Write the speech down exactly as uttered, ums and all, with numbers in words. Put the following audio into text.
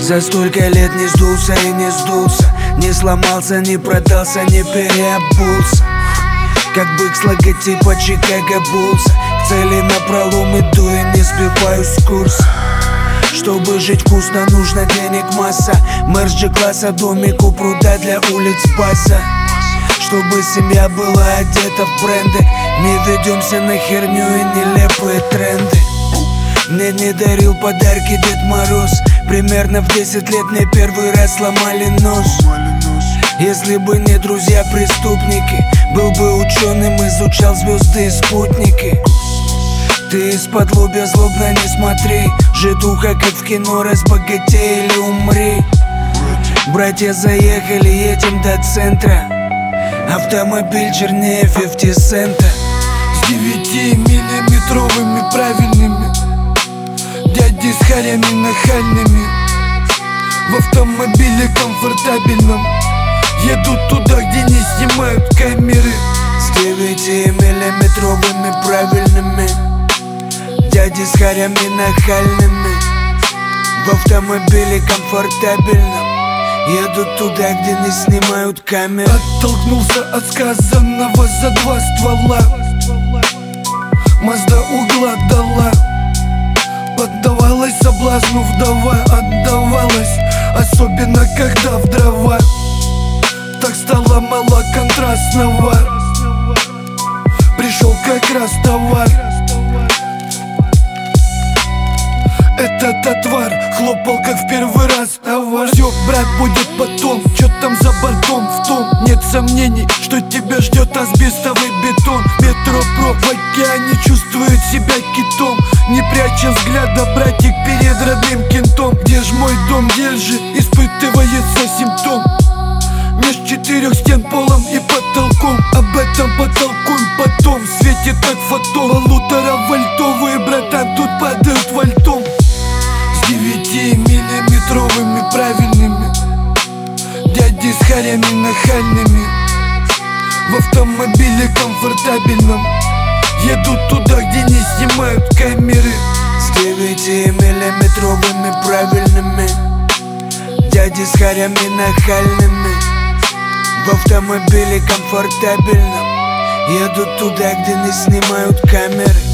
За столько лет не сдулся и не сдулся, не сломался, не продался, не переобулся. Как бык с логотипа Чикаго Буллса, к цели напролом иду и не сбиваюсь с курса. Чтобы жить вкусно, нужно денег масса. Мерч G-класса, домик у пруда для улиц база. Чтобы семья была одета в бренды, не ведемся на херню и нелепые тренды. Мне не дарил подарки Дед Мороз, примерно в десять лет мне первый раз сломали нос. Если бы не друзья-преступники, был бы ученым, изучал звезды и спутники. Ты из-под лобья злобно не смотри, житуха как в кино, разбогатей или умри. Братья заехали, едем до центра, автомобиль чернее пятьдесят цента. С девятимиллиметровыми правильными, дяди с харями нахальными, в автомобиле комфортабельном, едут туда, где не снимают камеры. С девятимиллиметровыми правильными, дяди с харями нахальными, в автомобиле комфортабельном, едут туда, где не снимают камеры. Оттолкнулся от сказанного за два ствола, Мазда угла дала, поддавалась соблазну вдова, отдавалась, особенно когда в дрова. Так стало мало контрастного, пришел как раз товар. Этот отвар хлопал как в первый раз товар. Все, брат, будет потом, чё там за бортом, в том нет сомнений, что тебя ждет асбестовый бетон. Метро Про в океане чувствует себя китом, не пряча взгляда, братик, перед родным кентом. Где ж мой дом, где же испытывается симптом? Меж четырех стен, полом и потолком, об этом потолкуем потом. Светит как фотон, полуторавольтовые, братан, тут падают вольтом. С девятимиллиметровыми правильными, дяди с харями нахальными, в автомобиле комфортабельном, едут туда, где не снимают камеры. С девятимиллиметровыми правильными, дяди с харями нахальными, в автомобиле комфортабельном, едут туда, где не снимают камеры.